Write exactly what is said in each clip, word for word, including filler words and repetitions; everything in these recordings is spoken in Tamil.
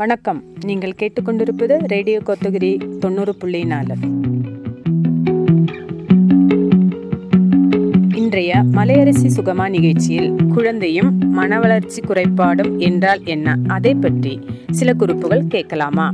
வணக்கம். நீங்கள் கேட்டுக்கொண்டிருப்பது ரேடியோ கோத்தகிரி தொண்ணூறு புள்ளி நாலு. இன்றைய மலையரசி சுகமா நிகழ்ச்சியில் குழந்தையும் மன வளர்ச்சி குறைபாடும் என்றால் என்ன, அதை பற்றி சில குறிப்புகள் கேட்கலாமா?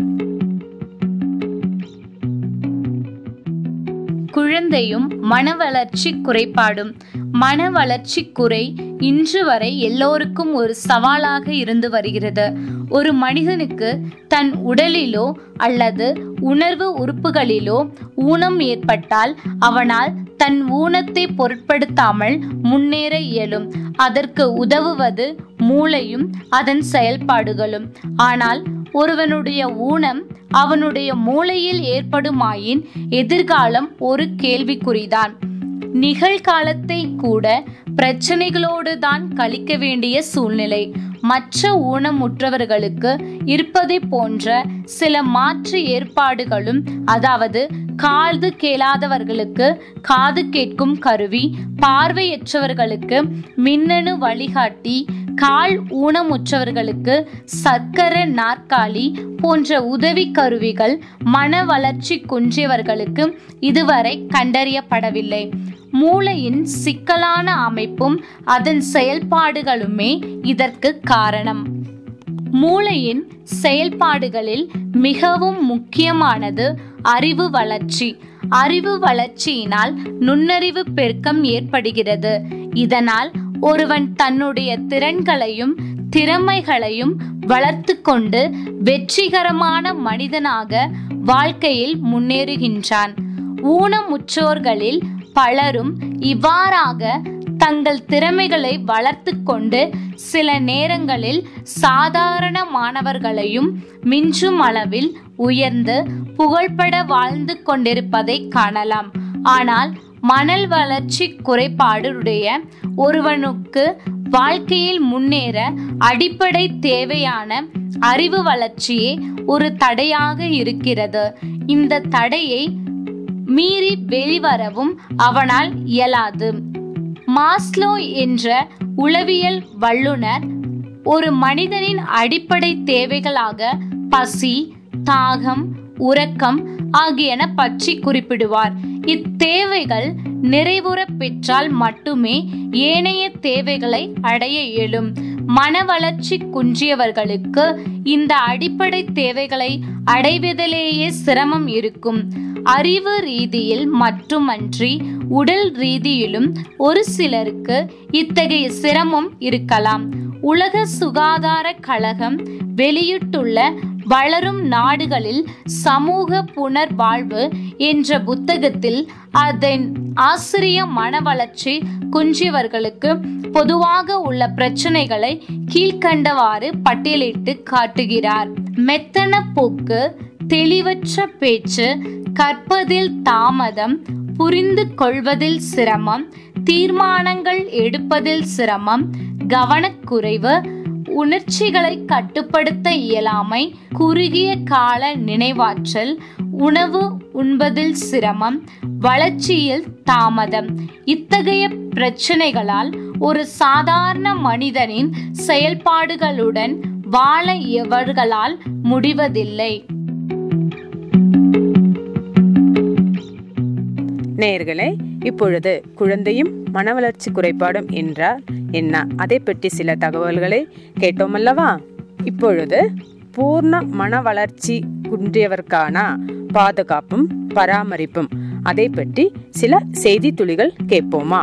குழந்தையும் மன வளர்ச்சி குறைபாடும். மன வளர்ச்சி குறை இன்று வரை எல்லோருக்கும் ஒரு சவாலாக இருந்து வருகிறது. ஒரு மனிதனுக்கு தன் உடலிலோ அல்லது உணர்வு உறுப்புகளிலோ ஊனம் ஏற்பட்டால் அவனால் தன் ஊனத்தை பொருட்படுத்தாமல் முன்னேற இயலும். அதற்கு உதவுவது மூளையும் அதன் செயல்பாடுகளும். ஆனால் ஒருவனுடைய ஊனம் அவனுடைய மூளையில் ஏற்படுமாயின் எதிர்காலம் ஒரு கேள்விக்குறிதான். நிகழ்காலத்தை கூட பிரச்சனைகளோடு தான் கழிக்க வேண்டிய சூழ்நிலை மற்ற ஊனமுற்றவர்களுக்கு இருப்பதை போன்ற சில மாற்று ஏற்பாடுகளும், அதாவது காது கேளாதவர்களுக்கு காது கேட்கும் கருவி, பார்வையற்றவர்களுக்கு மின்னணு வழிகாட்டி, கால் ஊனமுற்றவர்களுக்கு சக்கர நாற்காலி போன்ற உதவி கருவிகள் மன வளர்ச்சி குன்றியவர்களுக்கு இதுவரை கண்டறியப்படவில்லை. மூளையின் சிக்கலான அமைப்பும் அதன் செயல்பாடுகளுமே இதற்கு காரணம். மூளையின் செயல்பாடுகளில் மிகவும் முக்கியமானது அறிவு வளர்ச்சி. அறிவு வளர்ச்சியினால் நுண்ணறிவு பெருக்கம் ஏற்படுகிறது. இதனால் ஒருவன் தன்னுடைய திறன்களையும் திறமைகளையும் வளர்த்து கொண்டு வெற்றிகரமான மனிதனாக வாழ்க்கையில் முன்னேறுகின்றான். ஊனமுற்றோர்களில் பலரும் இவ்வாறாக தங்கள் திறமைகளை வளர்த்து கொண்டு சில நேரங்களில் சாதாரணமானவர்களையும் மிஞ்சும் அளவில் உயர்ந்து புகழ்பெற வாழ்ந்து கொண்டிருப்பதை காணலாம். ஆனால் மன வளர்ச்சி குறைபாடுடைய ஒருவனுக்கு வாழ்க்கையில் முன்னேற அடிப்படை தேவையான அறிவு வளர்ச்சியே ஒரு தடையாக இருக்கிறது. இந்த தடையை மீறி வெளிவரவும் அவனால் இயலாது. மாஸ்லோ என்ற உளவியல் வல்லுனர் ஒரு மனிதனின் அடிப்படை தேவைகளாக பசி, தாகம், உறக்கம் ஆகியன பற்றி குறிப்பிடுவார். இத்தேவைகள் நிறைவுற பெற்றால் மட்டுமே ஏனைய தேவைகளை அடைய இயலும். மன வளர்ச்சி குன்றியவர்களுக்கு இந்த அடிப்படை தேவைகளை அடைவதிலேயே சிரமம் இருக்கும். அறிவு ரீதியில் மட்டுமன்றி உடல் ரீதியிலும் ஒரு சிலருக்கு இத்தகைய சிரமம் இருக்கலாம். உலக சுகாதார கழகம் வெளியிட்டுள்ள வளரும் நாடுகளில் சமூக புனர்வாழ்வு என்ற புத்தகத்தில் அதன் ஆசிரிய மன வளர்ச்சி குன்றியவர்களுக்கு பொதுவாக உள்ள பிரச்சனைகளை கீழ்கண்டவாறு பட்டியலிட்டு காட்டுகிறார். மெத்தன போக்கு, தெளிவற்ற பேச்சு, கற்பதில் தாமதம், புரிந்து கொள்வதில் சிரமம், தீர்மானங்கள் எடுப்பதில் சிரமம், கவனக்குறைவு, உணர்ச்சிகளை கட்டுப்படுத்த இயலாமை, குறுகிய கால நினைவாற்றல், உணவு உண்பதில் சிரமம், வளர்ச்சியில் தாமதம். இத்தகைய பிரச்சனைகளால் ஒரு சாதாரண மனிதனின் செயல்பாடுகளுடன் வாழ இவர்களால் முடிவதில்லை. நேயர்களே, இப்பொழுது குழந்தையும் மன வளர்ச்சி குறைபாடும் என்றால் என்ன, அதை பற்றி சில தகவல்களை கேட்டோம் அல்லவா? இப்பொழுது பூர்ண மன வளர்ச்சி குன்றியவர்க்கான பாதுகாப்பும் பராமரிப்பும் அதை பற்றி சில செய்தி துளிகள் கேட்போமா?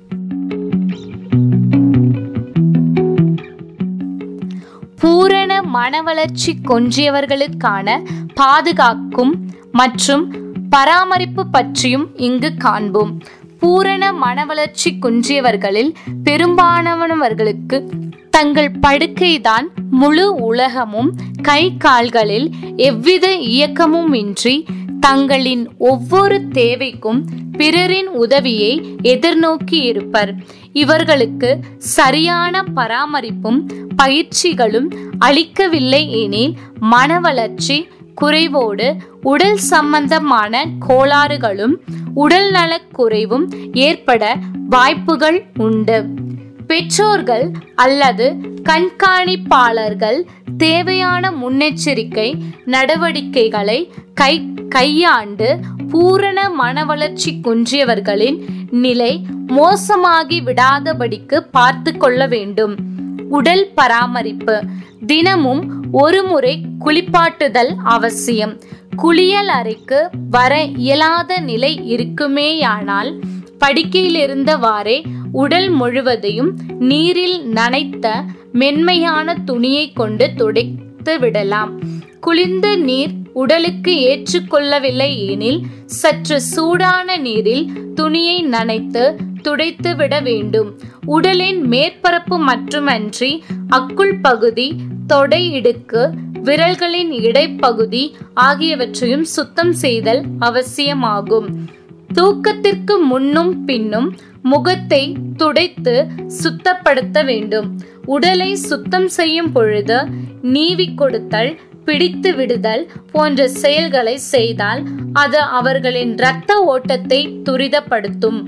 பூரண மன வளர்ச்சி குன்றியவர்களுக்கான பாதுகாக்கும் மற்றும் பராமரிப்பு பற்றியும் இங்கு காண்போம். பூரண மன வளர்ச்சி குன்றியவர்களில் பெரும்பாலானவர்களுக்கு தங்கள் படுக்கைதான் முழு உலகமும், கை கால்களில் எவ்வித இயக்கமும் இன்றி தங்களின் ஒவ்வொரு தேவைக்கும் பிறரின் உதவியை எதிர்நோக்கி இருப்பர். இவர்களுக்கு சரியான பராமரிப்பும் பயிற்சிகளும் அளிக்கவில்லை எனில் மன வளர்ச்சி குறைவோடு உடல் சம்பந்தமான கோளாறுகளும் உடல் நலக் குறைவும் ஏற்பட வாய்ப்புகள் உண்டு. பெற்றோர்கள் அல்லது கண்காணிப்பாளர்கள் தேவையான முன்னெச்சரிக்கை நடவடிக்கைகளை கை கையாண்டு பூரண மனவளர்ச்சி குன்றியவர்களின் நிலை மோசமாகி விடாதபடிக்கு பார்த்து கொள்ள வேண்டும். உடல் பராமரிப்பு. தினமும் ஒரு முறை குளிப்பாட்டுதல் அவசியம். குளியல் அறைக்கு வர இயலாத நிலை இருக்குமேயானால் படுக்கையிலிருந்தவாறே உடல் முழுவதையும் நீரில் நனைத்த மென்மையான துணியை கொண்டு துடைத்து விடலாம். குளிர்ந்த நீர் உடலுக்கு ஏற்றுக்கொள்ளவில்லை எனில் சற்று சூடான நீரில் துணியை நனைத்து துடைத்து விட வேண்டும். உடலின் மேற்பரப்பு மட்டுமன்றி அக்குள் பகுதி, தொடை இடுக்கு, விரல்களின் இடைப்பகுதி ஆகியவற்றையும் சுத்தம் செய்தல் அவசியமாகும். தூக்கத்திற்கு முன்னும் பின்னும் முகத்தை துடைத்து சுத்தப்படுத்த வேண்டும். உடலை சுத்தம் செய்யும் பொழுது நீவி கொடுத்தல், பிடித்து விடுதல் போன்ற செயல்களை செய்தால் அது அவர்களின் இரத்த ஓட்டத்தை துரிதப்படுத்தும்.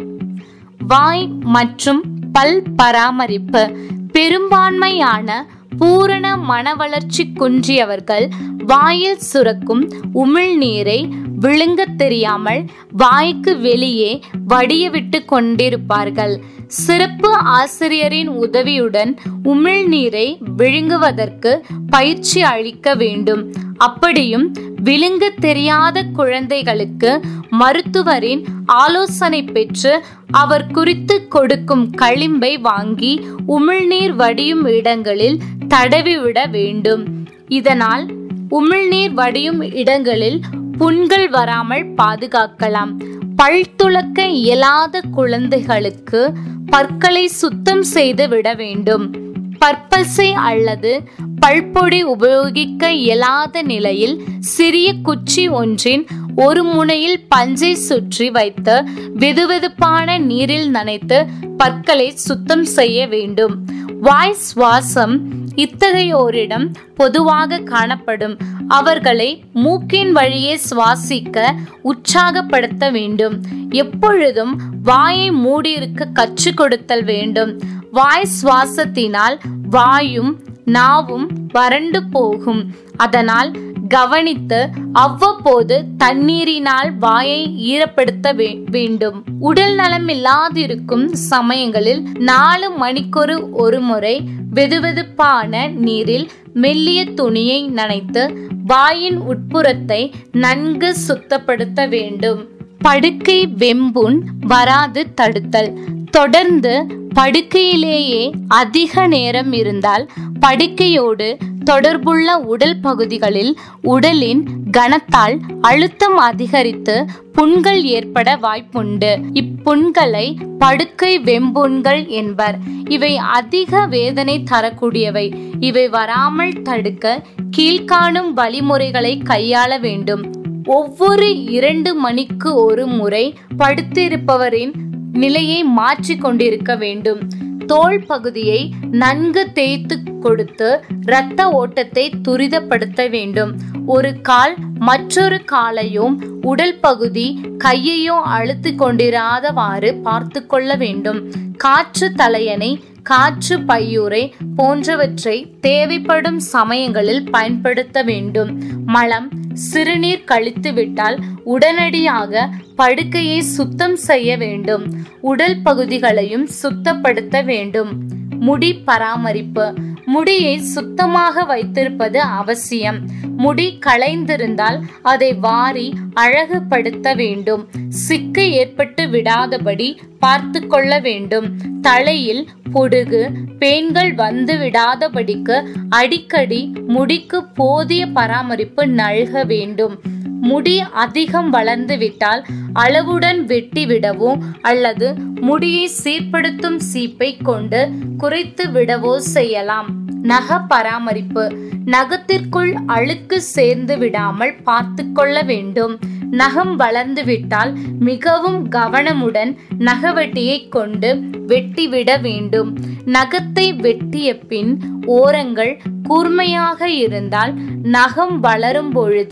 வாய் மற்றும் பல் பராமரிப்பு. பெரும்பான்மையான பூரண மனவளர்ச்சி குன்றியவர்கள் வாயில் சுரக்கும் உமிழ்நீரை விழுங்க தெரியாமல் வாய்க்கு வெளியே வடிய விட்டு கொண்டிருப்பார்கள். சிறப்பு ஆசிரியரின் உதவியுடன் உமிழ்நீரை விழுங்குவதற்கு பயிற்சி அளிக்க வேண்டும். அப்படியும் விழுங்க தெரியாத குழந்தைகளுக்கு மருத்துவரின் ஆலோசனை பெற்று அவர் குறித்து கொடுக்கும் களிம்பை வாங்கி உமிழ்நீர் வடியும் இடங்களில் தடவிவிட வேண்டும். இதனால் உமிழ்நீர் வடியும் இடங்களில் புண்கள் வராமல் பாதுகாக்கலாம். பல் துலக்க இயலாத குழந்தைகளுக்கு பற்களை சுத்தம் செய்து விட வேண்டும். பற்பசை அல்லது பல்பொடி உபயோகிக்க இயலாத நிலையில் சிறிய குச்சி ஒன்றின் ஒரு முனையில் பஞ்சை சுற்றி வைத்து வெதுவெதுப்பான நீரில் நனைத்து பற்களை சுத்தம் செய்ய வேண்டும். வாய் சுவாசம் இத்தகையோரிடம் பொதுவாக காணப்படும். அவர்களை மூக்கின் வழியே சுவாசிக்க உற்சாகப்படுத்த வேண்டும். எப்பொழுதும் வாயை மூடியிருக்க கற்றுக் கொடுத்தல் வேண்டும். வாய் சுவாசத்தினால் வாயும் நாவும் வறண்டு போகும். அதனால் கவனித்து அவ்வப்போது தண்ணீரினால் வாயை ஈரப்படுத்த வேண்டும். உடல் நலம் இல்லாதிருக்கும் சமயங்களில் நாலு மணிக்கொரு ஒரு முறை வெதுவெதுப்பான நீரில் மெல்லிய துணியை நனைத்து வாயின் உட்புறத்தை நன்கு சுத்தப்படுத்த வேண்டும். படுக்கை வெம்புண் வராது தடுத்தல். தொடர்ந்து படுக்கையிலேயே அதிக நேரம் இருந்தால் படுக்கையோடு தொடர்புள்ள உடல் பகுதிகளில் உடலின் கனத்தால் அழுத்தம் அதிகரித்து புண்கள் ஏற்பட வாய்ப்புண்டு. இப்புண்களை படுக்கை வெம்புண்கள் என்பர். இவை அதிக வேதனை தரக்கூடியவை. இவை வராமல் தடுக்க கீழ்காணும் வழிமுறைகளை கையாள வேண்டும். ஒவ்வொரு இரண்டு மணிக்கு ஒரு முறை படுத்திருப்பவரின் நிலையை மாற்றி கொண்டிருக்க வேண்டும். தோல் பகுதியை நன்கு தேய்த்து கொடுத்து இரத்த ஓட்டத்தை துரிதப்படுத்த வேண்டும். ஒரு கால் மற்றொரு காலையும் உடல் பகுதி கையையோ அழுத்தி கொண்டிராதவாறு பார்த்து கொள்ள வேண்டும். காற்று தலையணை, காற்று பையுறை போன்றவற்றை தேவைப்படும் சமயங்களில் பயன்படுத்த வேண்டும். மலம், சிறுநீர் கழித்து விட்டால் உடனடியாக படுக்கையை சுத்தம் செய்ய வேண்டும். உடல் பகுதிகளையும் சுத்தப்படுத்த வேண்டும். முடி பராமரிப்பு. முடியை சுத்தமாக வைத்திருப்பது அவசியம். முடி களைந்திருந்தால் அதை வாரி அழகுபடுத்த வேண்டும். சிக்கு ஏற்பட்டு விடாதபடி பார்த்து கொள்ள வேண்டும். தலையில் பொடுகு, பேன்கள் வந்து விடாதபடிக்கு அடிக்கடி முடிக்கு போதிய பராமரிப்பு நல்க வேண்டும். முடி அதிகம் வளர்ந்து விட்டால் அளவுடன் வெட்டி விடவோ அல்லது முடியை சீர்படுத்தும் சீப்பை கொண்டு குறைத்து விடவோ செய்யலாம். நக பராமரிப்பு. நகத்திற்குள் அழுக்கு சேர்ந்து விடாமல் பார்த்து கொள்ள வேண்டும். நகம் வளர்ந்து விட்டால் மிகவும் கவனமுடன் நகவெட்டியை கொண்டு வெட்டிவிட வேண்டும். நகத்தை வெட்டிய பின் ஓரங்கள் கூர்மையாக இருந்தால் நகம் வளரும் பொழுது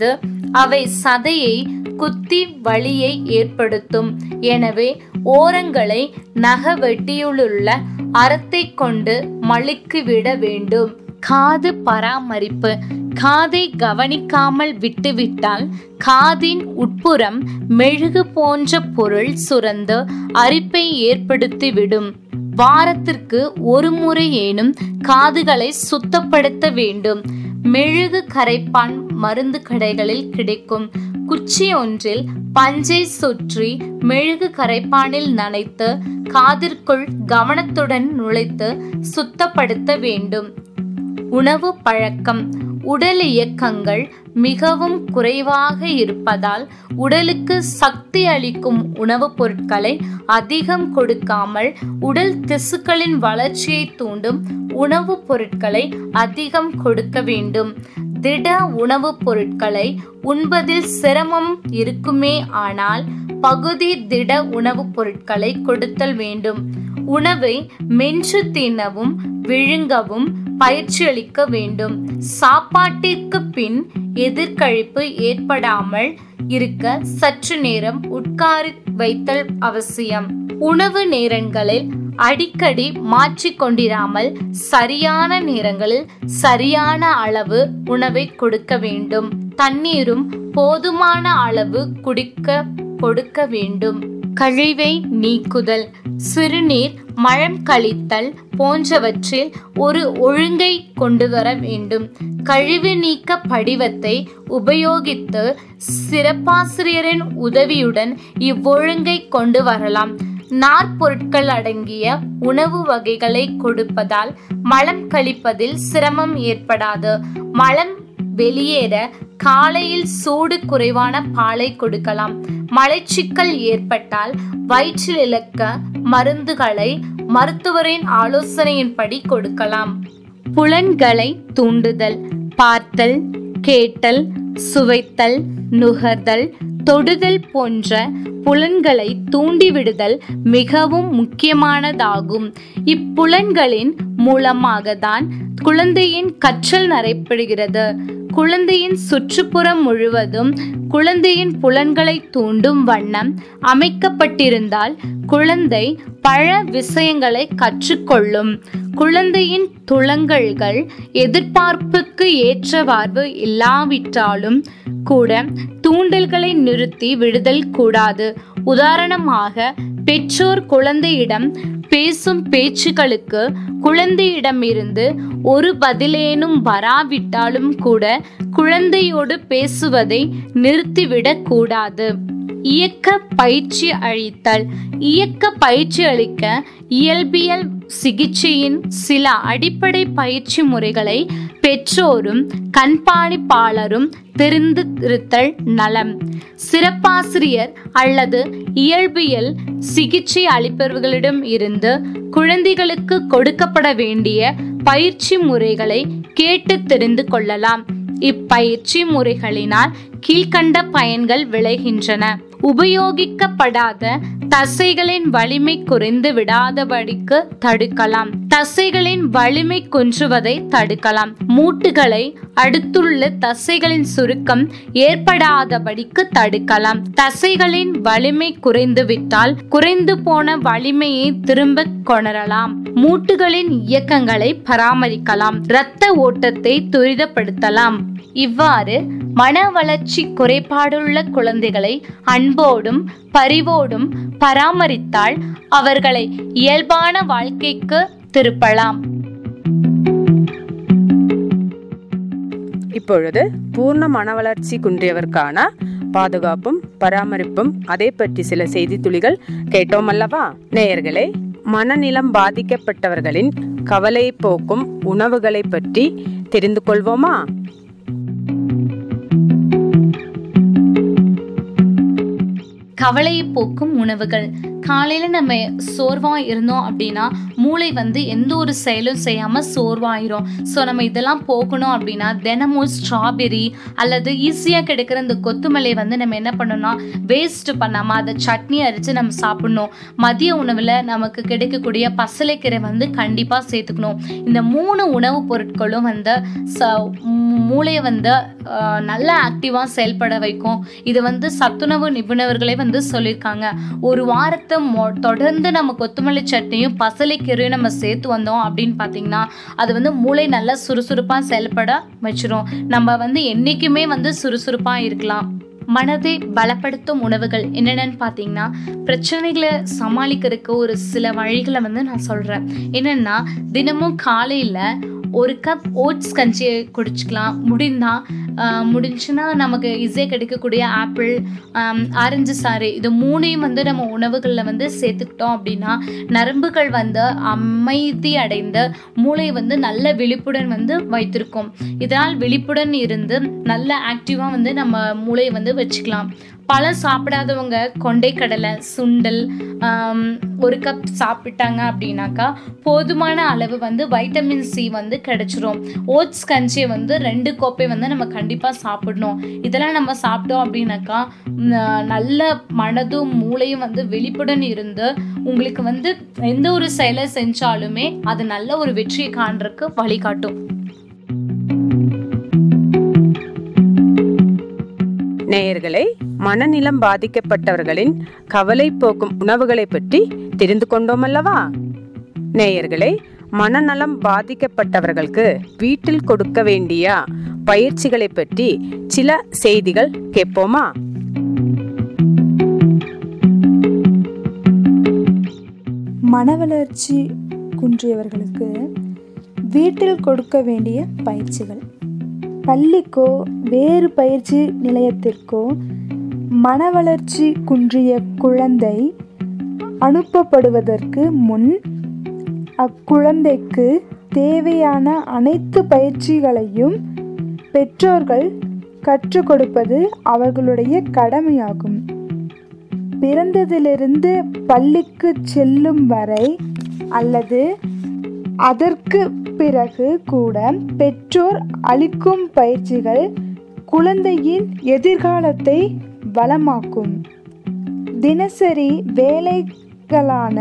அவை சதையை குத்தி வலியை ஏற்படுத்தும். எனவே ஓரங்களை நக வெட்டியுள்ள அறத்தை கொண்டு மழுக்கிவிட வேண்டும். காது பராமரிப்பு. காதை கவனிக்காமல் விட்டுவிட்டால் காதின் உட்புறம் மெழுகு போன்ற பொருள் சுரந்து அரிப்பை ஏற்படுத்திவிடும். வாரத்திற்கு ஒரு முறையேனும் காதுகளை சுத்தப்படுத்த வேண்டும். மெழுகு கரைப்பான் மருந்து கடைகளில் கிடைக்கும். குச்சி ஒன்றில் பஞ்சை சுற்றி மெழுகு கரைப்பானில் நனைத்து காதிற்குள் கவனத்துடன் நுழைத்து சுத்தப்படுத்த வேண்டும். உணவு பழக்கம். உடல் இயக்கங்கள் மிகவும் குறைவாக இருப்பதால் உடலுக்கு சக்தி அளிக்கும் உணவுப் பொருட்களை அதிகம் கொடுக்காமல் உடல் திசுக்களின் வளர்ச்சியை தூண்டும் உணவுப் பொருட்களை அதிகம் கொடுக்க வேண்டும். திட உணவுப் பொருட்களை உண்பதில் சிரமம் இருக்குமே ஆனால் பகுதி திட உணவுப் பொருட்களை கொடுத்தல் வேண்டும். உணவை மென்று தின்னவும் விழுங்கவும் பயிற்சி அளிக்க வேண்டும். சாப்பாட்டிற்கு பின் எதிர்கழிப்பு ஏற்படாமல் இருக்க சற்று நேரம் உட்காரி வைத்தல் அவசியம். உணவு நேரங்களில் அடிக்கடி மாற்றிக்கொண்டிராமல் சரியான நேரங்களில் சரியான அளவு உணவை கொடுக்க வேண்டும். தண்ணீரும் போதுமான அளவு குடிக்க கொடுக்க வேண்டும். கழிவை நீக்குதல். சிறுநீர், மலம் கழித்தல் போன்றவற்றில் ஒரு ஒழுங்கை கொண்டு வர வேண்டும். கழிவு நீக்க படிவத்தை உபயோகித்து சிறப்பாசிரியரின் உதவியுடன் இவ்வொழுங்கை கொண்டு வரலாம். நார்ப்பொருட்கள் அடங்கிய உணவு வகைகளை கொடுப்பதால் மலம் கழிப்பதில் சிரமம் ஏற்படாது. மலம் வெளியேற காலையில் சூடு குறைவான பாலை கொடுக்கலாம். மலச்சிக்கல் ஏற்பட்டால் வயிற்றில் இழக்க மருந்துகளை மருத்துவரின் ஆலோசனையின்படி கொடுக்கலாம். புலன்களை தூண்டுதல். பார்த்தல், கேட்டல், சுவைத்தல், நுகர்தல், தொடுதல் போன்ற புலன்களை தூண்டிவிடுதல் மிகவும் முக்கியமானதாகும். இப்புலன்களின் மூலமாகத்தான் குழந்தையின் கற்றல் நடைபெறுகிறது. குழந்தையின் சுற்றுப்புறம் முழுவதும் குழந்தையின் புலன்களை தூண்டும் வண்ணம் அமைக்கப்பட்டிருந்தால் குழந்தை பல விஷயங்களை கற்றுக்கொள்ளும். குழந்தையின் துளங்கல்கள் எதிர்பார்ப்புக்கு ஏற்றவாறு இல்லாவிட்டாலும் கூட தூண்டல்களை நிறுத்தி விடுதல் கூடாது. உதாரணமாக, பெற்றோர் குழந்தையிடம் பேசும் பேச்சுக்களுக்கு குழந்தையிடமிருந்து ஒரு பதிலேனும் வராவிட்டாலும் கூட குழந்தையோடு பேசுவதை நிறுத்திவிடக் கூடாது. இயக்க பயிற்சி அளித்தல். இயக்க பயிற்சி அளிக்க இயல்பியல் சிகிச்சையின் சில அடிப்படை பயிற்சி முறைகளை பெற்றோரும் கண்காணிப்பாளரும் தெரிந்திருத்தல் நலம். சிறப்பாசிரியர் அல்லது இயல்பியல் சிகிச்சை அளிப்பவர்களிடம் இருந்து குழந்தைகளுக்கு கொடுக்கப்பட வேண்டிய பயிற்சி முறைகளை கேட்டு தெரிந்து கொள்ளலாம். இப்பயிற்சி முறைகளினால் கீழ்கண்ட பயன்கள் விளைகின்றன. உபயோகிக்கப்படாத தசைகளின் வலிமை குறைந்து விடாதபடிக்கு தடுக்கலாம். தசைகளின் வலிமை குன்றுவதை தடுக்கலாம். மூட்டுகளை அடுத்துள்ள தசைகளின் சுருக்கம் ஏற்படாதபடிக்கு தடுக்கலாம். தசைகளின் வலிமை குறைந்துவிட்டால் குறைந்து போன வலிமையை திரும்ப கொணரலாம். மூட்டுகளின் இயக்கங்களை பராமரிக்கலாம். இரத்த ஓட்டத்தை துரிதப்படுத்தலாம். இவ்வாறு மன வளர்ச்சி குறைபாடுள்ள குழந்தைகளை அன்போடும் பரிவோடும் பராமரித்தால் அவர்களை இயல்பான வாழ்க்கைக்கு திருப்பலாம். இப்பொழுது பூர்ண மன வளர்ச்சி குன்றியவர்க்கான பாதுகாப்பும் பராமரிப்பும் அதை பற்றி சில செய்தி துளிகள் கேட்டோம் அல்லவா? நேயர்களே, மனநிலம் பாதிக்கப்பட்டவர்களின் கவலை போக்கும் உணவுகளை பற்றி தெரிந்து கொள்வோமா? கவலையை போக்கும் உணவுகள். காலையில் நம்ம சோர்வாக இருந்தோம் அப்படின்னா மூளை வந்து எந்த ஒரு செயலும் செய்யாமல் சோர்வாயிரும். ஸோ நம்ம இதெல்லாம் போகணும் அப்படின்னா தினமும் ஸ்ட்ராபெரி அல்லது ஈஸியாக கிடைக்கிற இந்த கொத்துமல்லியை வந்து நம்ம என்ன பண்ணணும்னா வேஸ்ட் பண்ணாமல் அதை சட்னி அரைச்சு நம்ம சாப்பிடணும். மதிய உணவில் நமக்கு கிடைக்கக்கூடிய பசலைக்கீரை வந்து கண்டிப்பாக சேர்த்துக்கணும். இந்த மூணு உணவுப் பொருட்களும் வந்து ச மூளையை வந்து நல்லா ஆக்டிவாக செயல்பட வைக்கும். இது வந்து சத்துணவு நிபுணர்களே வந்து சொல்லியிருக்காங்க. ஒரு வாரத்தை தொடர்ந்து நம்ம கொத்தமல்லி சட்னியும் பசலைக்கீரையும் நம்ம சேர்த்து வந்தோம் அப்படின்னு பார்த்தீங்கன்னா அது வந்து மூளை நல்லா சுறுசுறுப்பாக செயல்பட வச்சிரும். நம்ம வந்து என்றைக்குமே வந்து சுறுசுறுப்பாக இருக்கலாம். மனதை பலப்படுத்தும் உணவுகள் என்னென்னு பார்த்தீங்கன்னா பிரச்சனைகளை சமாளிக்கிறதுக்கு ஒரு சில வழிகளை வந்து நான் சொல்கிறேன். என்னென்னா தினமும் காலையில் ஒரு கப் ஓட்ஸ் கஞ்சியை குடிச்சிக்கலாம். முடிந்தா முடிஞ்சுன்னா நமக்கு ஈஸியாக கிடைக்கக்கூடிய ஆப்பிள், ஆரஞ்சு சாறு, இது மூணையும் வந்து நம்ம உணவுகளில் வந்து சேர்த்துக்கிட்டோம் அப்படின்னா நரம்புகள் வந்து அமைதி அடைந்து மூளை வந்து நல்ல விழிப்புடன் வந்து வைத்திருக்கும். இதனால் விழிப்புடன் இருந்து நல்ல ஆக்டிவாக வந்து நம்ம மூளையை வந்து வச்சுக்கலாம். பழம் சாப்பிடாதவங்க கொண்டைக்கடலை, சுண்டல் ஒரு கப் சாப்பிட்டாங்க அப்படின்னாக்கா போதுமான அளவு வந்து வைட்டமின் சி வந்து கிடைச்சிரும். ஓட்ஸ் கஞ்சியை வந்து ரெண்டு கோப்பை வந்து நம்ம கண்டிப்பாக சாப்பிடணும். இதெல்லாம் நம்ம சாப்பிட்டோம் அப்படின்னாக்கா நல்ல மனதும் மூளையும் வந்து வெளிப்புடன் இருந்து உங்களுக்கு வந்து எந்த ஒரு செயலை செஞ்சாலுமே அது நல்ல ஒரு வெற்றியை காண்றதுக்கு வழிகாட்டும். நேயர்களே, மனநலம் பாதிக்கப்பட்டவர்களின் கவலை போக்கும் உணவுகளை பற்றி தெரிந்து கொண்டோம் அல்லவா? நேயர்களே, மனநலம் பாதிக்கப்பட்டவர்களுக்கு வீட்டில் கொடுக்க வேண்டிய பயிற்சிகளை பற்றி சில செய்திகள் கேட்போமா? மனவளர்ச்சி குன்றியவர்களுக்கு வீட்டில் கொடுக்க வேண்டிய பயிற்சிகள். பள்ளிக்கோ வேறு பயிற்சி நிலையத்திற்கோ மனவளர்ச்சி குன்றிய குழந்தை அனுப்பப்படுவதற்கு முன் அக்குழந்தைக்கு தேவையான அனைத்து பயிற்சிகளையும் பெற்றோர்கள் கற்றுக் கொடுப்பது அவர்களுடைய கடமையாகும். பிறந்ததிலிருந்து பள்ளிக்கு செல்லும் வரை அல்லது அதற்கு பிறகு கூட பெற்றோர் அளிக்கும் பயிற்சிகள் குழந்தையின் எதிர்காலத்தை வளமாக்கும். தினசரி வேலைகளான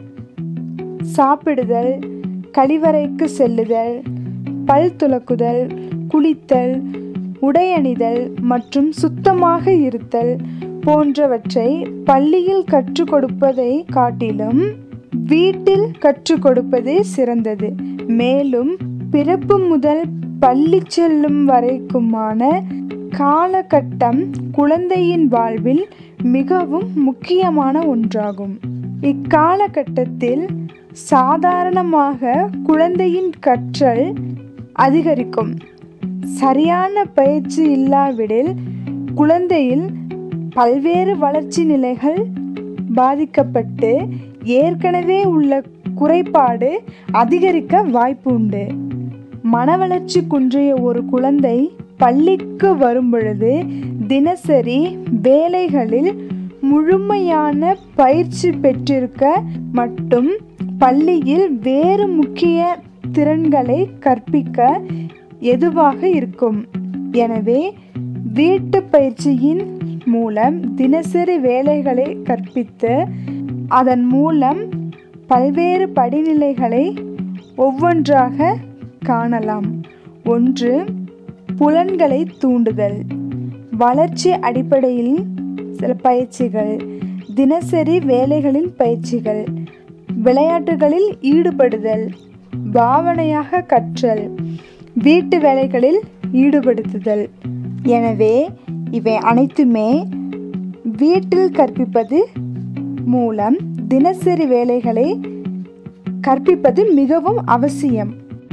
சாப்பிடுதல், கழிவறைக்கு செல்லுதல், பல் துலக்குதல், குளித்தல், உடையணிதல் மற்றும் சுத்தமாக இருத்தல் போன்றவற்றை பள்ளியில் கற்றுக் கொடுப்பதை காட்டிலும் வீட்டில் கற்றுக் கொடுப்பதே சிறந்தது. மேலும் பிறப்பு முதல் பள்ளி செல்லும் வரைக்குமான காலகட்டம் குழந்தையின் வாழ்வில் மிகவும் முக்கியமான ஒன்றாகும். இக்காலகட்டத்தில் சாதாரணமாக குழந்தையின் கற்றல் அதிகரிக்கும். சரியான பயிற்சி இல்லாவிடில் குழந்தையில் பல்வேறு வளர்ச்சி நிலைகள் பாதிக்கப்பட்டு ஏற்கனவே உள்ள குறைபாடு அதிகரிக்க வாய்ப்பு உண்டு. மனவளர்ச்சி குன்றிய ஒரு குழந்தை பள்ளிக்கு வரும்பொழுது தினசரி வேலைகளில் முழுமையான பயிற்சி பெற்றிருக்க மற்றும் பள்ளியில் வேறு முக்கிய திறன்களை கற்பிக்க எதுவாக இருக்கும். எனவே வீட்டு பயிற்சியின் மூலம் தினசரி வேலைகளை கற்பித்து அதன் மூலம் பல்வேறு படிநிலைகளை ஒவ்வொன்றாக காணலாம். ஒன்று, புலன்களை தூண்டுதல். வளர்ச்சி அடிப்படையில் சில பயிற்சிகள், தினசரி வேலைகளின் பயிற்சிகள், விளையாட்டுகளில் ஈடுபடுதல், பாவனையாக கற்றல், வீட்டு வேலைகளில் ஈடுபடுத்துதல். எனவே இவை அனைத்துமே வீட்டில் கற்பிப்பது மூலம் தினசரி வேலைகளை கற்பிப்பது மிகவும் அவசியம்.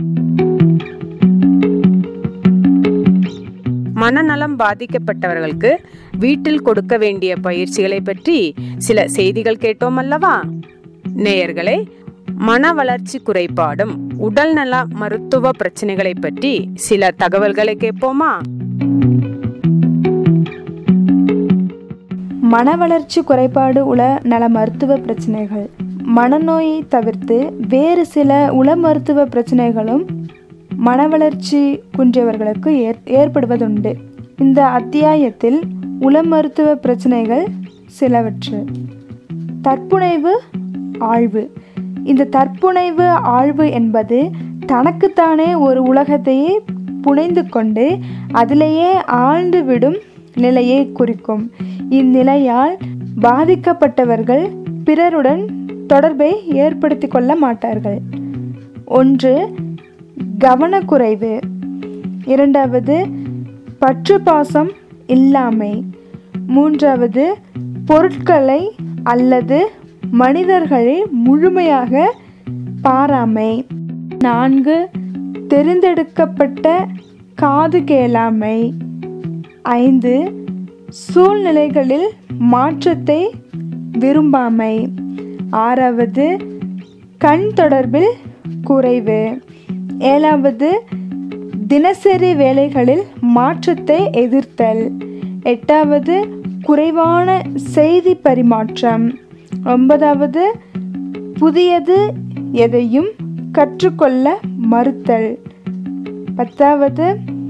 மனநலம் பாதிக்கப்பட்டவர்களுக்கு வீட்டில் கொடுக்க வேண்டிய பயிற்சிகளை பற்றி சில செய்திகள் கேட்டோம் அல்லவா? நேயர்களே, மன வளர்ச்சி குறைபாடும் உடல்நல மருத்துவ பிரச்சனைகளை பற்றி சில தகவல்களை கேட்போமா? மன வளர்ச்சி குறைபாடு உள நல மருத்துவ பிரச்சனைகள். மனநோயை தவிர்த்து வேறு சில உள மருத்துவ பிரச்சனைகளும் மன வளர்ச்சி குன்றியவர்களுக்கு ஏற் ஏற்படுவதுண்டு. இந்த அத்தியாயத்தில் உள மருத்துவ பிரச்சனைகள் சிலவற்று. தற்புனைவு ஆழ்வு. இந்த தற்புனைவு ஆழ்வு என்பது தனக்குத்தானே ஒரு உலகத்தையே புனைந்து கொண்டு அதிலேயே ஆழ்ந்து விடும் நிலையை குறிக்கும். இந்நிலையால் பாதிக்கப்பட்டவர்கள் பிறருடன் தொடர்பை ஏற்படுத்தி கொள்ள மாட்டார்கள். ஒன்று, கவனக்குறைவு. இரண்டாவது, பற்று பாசம் இல்லாமை. மூன்றாவது, பொருட்களை அல்லது மனிதர்களை முழுமையாக பாராமை. நான்கு, தெரிந்தெடுக்கப்பட்ட காது கேளாமை. ஐந்து, சூழ்நிலைகளில் மாற்றத்தை விரும்பாமை. ஆறாவது, கண் தொடர்பில் குறைவு. ஏழாவது, தினசரி வேலைகளில் மாற்றத்தை எதிர்த்தல். எட்டாவது, குறைவான செய்தி பரிமாற்றம். ஒன்பதாவது, புதியது எதையும் கற்றுக்கொள்ள மறுத்தல். பத்தாவது,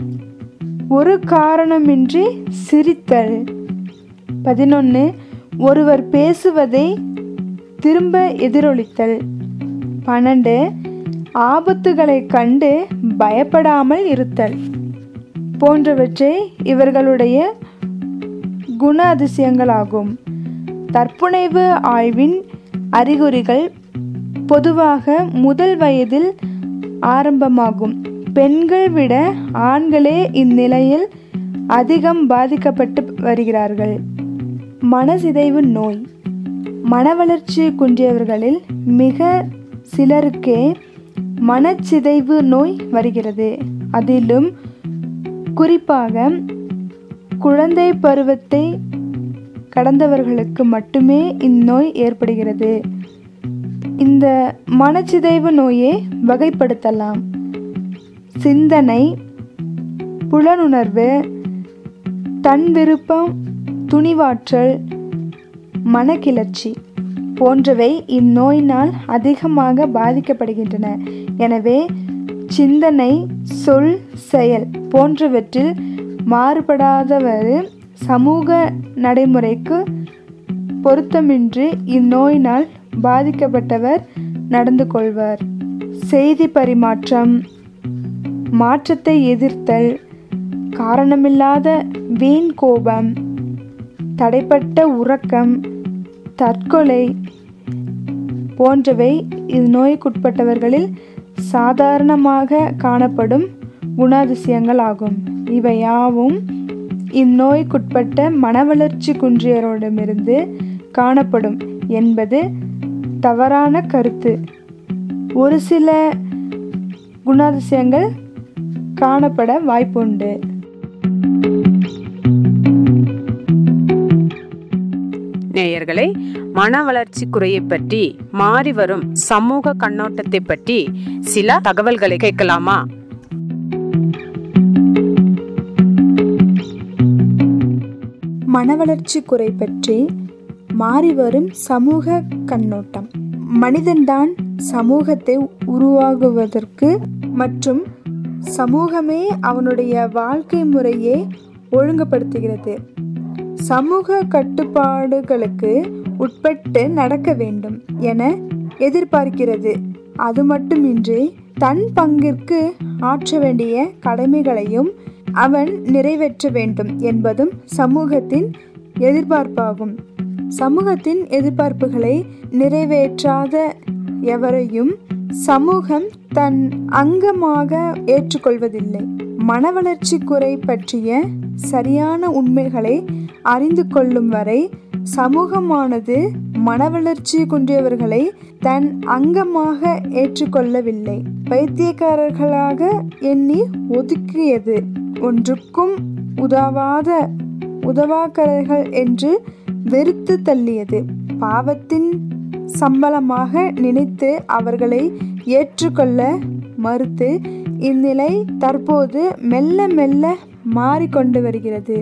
ஒரு காரணமின்றி சிரித்தல். பதினொன்று, ஒருவர் பேசுவதை திரும்ப எதிரொலித்தல். பன்னெண்டு, ஆபத்துகளை கண்டு பயப்படாமல் இருத்தல் போன்றவற்றை இவர்களுடைய குண அதிசயங்களாகும். தற்புனைவு ஆய்வின் அறிகுறிகள் பொதுவாக முதல் வயதில் ஆரம்பமாகும். பெண்கள் விட ஆண்களே இந்நிலையில் அதிகம் பாதிக்கப்பட்டு வருகிறார்கள். மனசிதைவு நோய். மனவளர்ச்சி குன்றியவர்களில் மிக சிலருக்கே மனச்சிதைவு நோய் வருகிறது. அதிலும் குறிப்பாக குழந்தை பருவத்தை கடந்தவர்களுக்கு மட்டுமே இந்நோய் ஏற்படுகிறது. இந்த மனச்சிதைவு நோயை வகைப்படுத்தலாம். சிந்தனை, புலனுணர்வு, தன் விருப்பம், துணிவாற்றல், மனக்கிளர்ச்சி போன்றவை இந்நோயினால் அதிகமாக பாதிக்கப்படுகின்றன. எனவே சிந்தனை, சொல், செயல் போன்றவற்றில் மாறுபடாதவாறு சமூக நடைமுறைக்கு பொருத்தமின்றி இந்நோயினால் பாதிக்கப்பட்டவர் நடந்து கொள்வார். செய்தி பரிமாற்றம், மாற்றத்தை எதிர்த்தல், காரணமில்லாத வீண் கோபம், தடைப்பட்ட உறக்கம், தற்கொலை போன்றவை இந்நோய்க்குட்பட்டவர்களில் சாதாரணமாக காணப்படும் குணாதிசயங்கள் ஆகும். இவையாவும் இந்நோய்க்குட்பட்ட மனவளர்ச்சி குன்றியரோடமிருந்து காணப்படும் என்பது தவறான கருத்து. ஒரு சில குணாதிசயங்கள் காணப்பட வாய்ப்புண்டு. நேயர்களே, மன வளர்ச்சி குறையை பற்றி மாறி வரும் சமூக கண்ணோட்டத்தை பற்றி சில தகவல்களை கேட்கலாமா? மனவளர்ச்சி குறை பற்றி மாறி வரும் சமூக கண்ணோட்டம். மனிதன்தான் சமூகத்தை உருவாகுவதற்கு மற்றும் சமூகமே அவனுடைய வாழ்க்கை முறையை ஒழுங்குபடுத்துகிறது. சமூக கட்டுப்பாடுகளுக்கு உட்பட்டு நடக்க வேண்டும் என எதிர்பார்க்கிறது. அது மட்டுமின்றி தன் பங்கிற்கு ஆற்ற வேண்டிய கடமைகளையும் அவன் நிறைவேற்ற வேண்டும் என்பதும் சமூகத்தின் எதிர்பார்ப்பாகும். சமூகத்தின் எதிர்பார்ப்புகளை நிறைவேற்றாத எவரையும் சமூகம் தன் அங்கமாக ஏற்றுக்கொள்வதில்லை. மனவளர்ச்சி குறை பற்றிய சரியான உண்மைகளை அறிந்து கொள்ளும் வரை சமூகமானது மனவளர்ச்சி குன்றியவர்களை தன் அங்கமாக ஏற்றுக்கொள்ளவில்லை. பைத்தியக்காரர்களாக எண்ணி ஒதுக்கியது. ஒன்றுக்கும் உதவாத உதவாக்கரர்கள் என்று வெறுத்து தள்ளியது. பாவத்தின் சம்பளமாக நினைத்து அவர்களை ஏற்றுக்கொள்ள மறுத்து இந்நிலை தற்போது மெல்ல மெல்ல மாறிக்கொண்டு வருகிறது.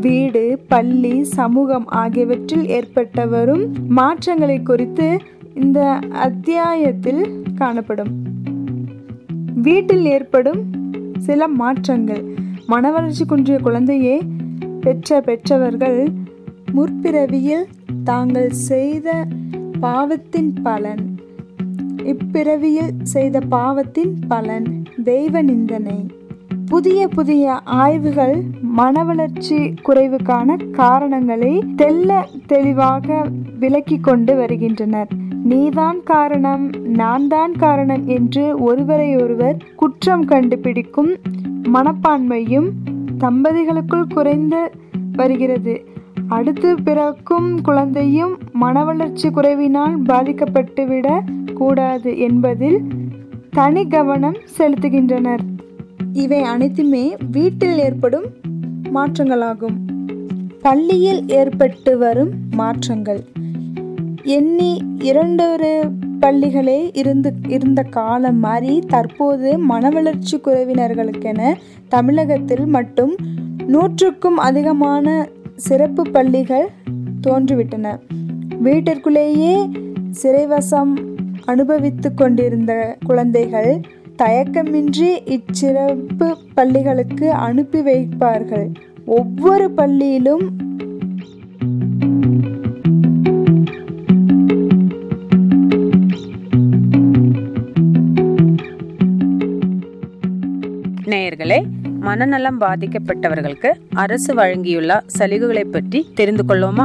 வீடு, பள்ளி, சமூகம் ஆகியவற்றில் ஏற்பட்ட வரும் மாற்றங்களை குறித்து இந்த அத்தியாயத்தில் காணப்படும். வீட்டில் ஏற்படும் சில மாற்றங்கள். மனவளர்ச்சி குன்றிய குழந்தையை பெற்ற பெற்றவர்கள் முற்பிறவியில் தாங்கள் செய்த பாவத்தின் பலன், இப்பிறவியில் செய்த பாவத்தின் பலன் தெய்வ நிந்தனை. புதிய புதிய ஆய்வுகள் மனவளர்ச்சி குறைவுக்கான காரணங்களை தெள்ள தெளிவாக விளக்கி கொண்டு வருகின்றனர். நீதான் காரணம், நான் தான் காரணம் என்று ஒருவரை ஒருவர் குற்றம் கண்டுபிடிக்கும் மனப்பான்மையும் தம்பதிகளுக்குள் குறைந்து வருகிறது. அடுத்து பிறக்கும் குழந்தையும் மனவளர்ச்சி குறைவினால் பாதிக்கப்பட்டுவிட கூடாது என்பதில் தனி கவனம் செலுத்துகின்றனர். இவை அனைத்துமே வீட்டில் ஏற்படும் மாற்றங்களாகும். பள்ளியில் ஏற்பட்டு வரும் மாற்றங்கள். எண்ணி இரண்டொரு பள்ளிகளே இருந்து இருந்த காலம் மாறி தற்போது மனவளர்ச்சி குறைவினர்களுக்கென தமிழகத்தில் மட்டும் நூற்றுக்கும் அதிகமான சிறப்பு பள்ளிகள் தோன்றிவிட்டன. வீட்டிற்குள்ளேயே சிறைவசம் அனுபவித்து கொண்டிருந்த குழந்தைகள் தயக்கமின்றி இச்சிறப்பு பள்ளிகளுக்கு அனுப்பி வைப்பார்கள். ஒவ்வொரு பள்ளியிலும் நேயர்களே, மனநலம் பாதிக்கப்பட்டவர்களுக்கு அரசு வழங்கியுள்ள சலுகைகளை பற்றி தெரிந்து கொள்வோமா?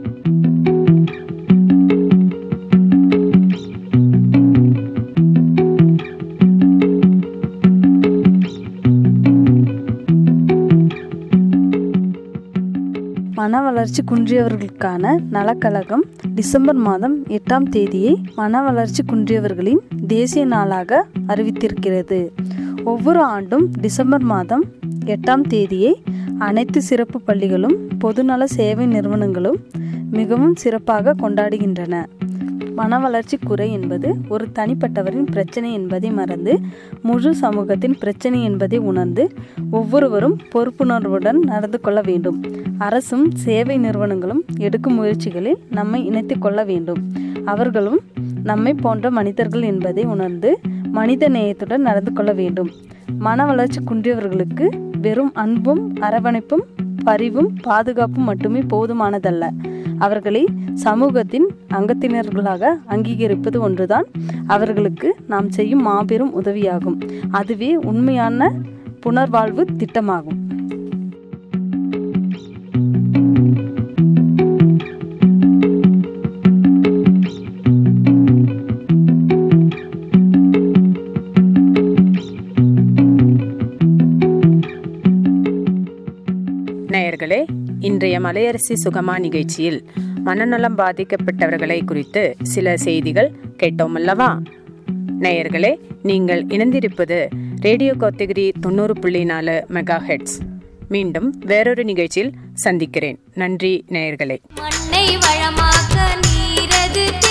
மன வளர்ச்சி குன்றியவர்களுக்கான நலக்கழகம் டிசம்பர் மாதம் எட்டாம் தேதியை மன வளர்ச்சி குன்றியவர்களின் தேசிய நாளாக அறிவித்திருக்கிறது. ஒவ்வொரு ஆண்டும் டிசம்பர் மாதம் எட்டாம் தேதியை அனைத்து சிறப்பு பள்ளிகளும் பொதுநல சேவை நிறுவனங்களும் மிகவும் சிறப்பாக கொண்டாடுகின்றன. மன வளர்ச்சி குறை என்பது ஒரு தனிப்பட்டவரின் பிரச்சனை என்பதை மறந்து முழு சமூகத்தின் பிரச்சனை என்பதை உணர்ந்து ஒவ்வொருவரும் பொறுப்புணர்வுடன் நடந்து கொள்ள வேண்டும். அரசும் சேவை நிறுவனங்களும் எடுக்கும் முயற்சிகளில் நம்மை இணைத்து கொள்ள வேண்டும். அவர்களும் நம்மை போன்ற மனிதர்கள் என்பதை உணர்ந்து மனித நேயத்துடன் நடந்து கொள்ள வேண்டும். மன வளர்ச்சி குன்றியவர்களுக்கு வெறும் அன்பும் அரவணைப்பும் பரிவும் பாதுகாப்பும் மட்டுமே போதுமானதல்ல. அவர்களை சமூகத்தின் அங்கத்தினர்களாக அங்கீகரிப்பது ஒன்றுதான் அவர்களுக்கு நாம் செய்யும் மாபெரும் உதவியாகும். அதுவே உண்மையான புனர்வாழ்வு திட்டமாகும். நேயர்களே, இன்றைய மலையரசி சுகமா நிகழ்ச்சியில் மனநலம் பாதிக்கப்பட்டவர்களை குறித்து சில செய்திகள் கேட்டோம் அல்லவா? நேயர்களே, நீங்கள் இணைந்திருப்பது ரேடியோ கோத்தகிரி தொண்ணூறு புள்ளி நாலு மெகா ஹெட்ஸ். மீண்டும் வேறொரு நிகழ்ச்சியில் சந்திக்கிறேன். நன்றி நேயர்களே. மண்ணை வளமாக்க நீரது